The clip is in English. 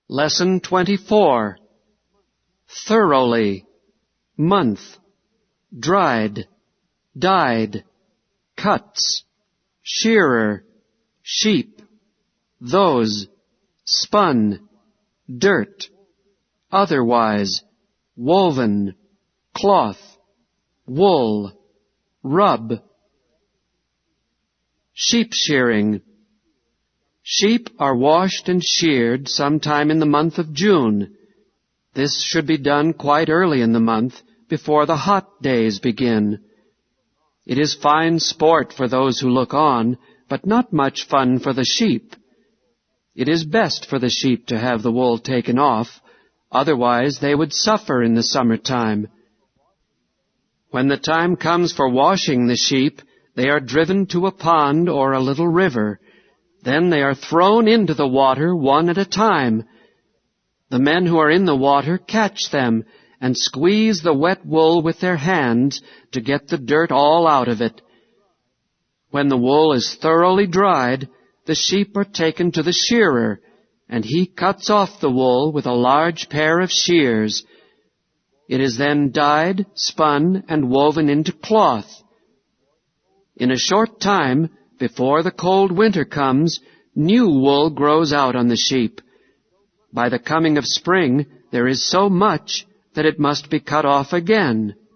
Lesson 24. Thoroughly, month, dried, dyed, cuts, shearer, sheep, those, spun, dirt, otherwise, woven, cloth, wool, rub. Sheep shearing. Sheep are washed and sheared sometime in the month of June. This should be done quite early in the month, before the hot days begin. It is fine sport for those who look on, but not much fun for the sheep. It is best for the sheep to have the wool taken off, otherwise they would suffer in the summertime. When the time comes for washing the sheep, they are driven to a pond or a little river. Then they are thrown into the water one at a time. The men who are in the water catch them and squeeze the wet wool with their hands to get the dirt all out of it. When the wool is thoroughly dried, the sheep are taken to the shearer, and he cuts off the wool with a large pair of shears. It is then dyed, spun, and woven into cloth. In a short time, before the cold winter comes, new wool grows out on the sheep. By the coming of spring, there is so much that it must be cut off again.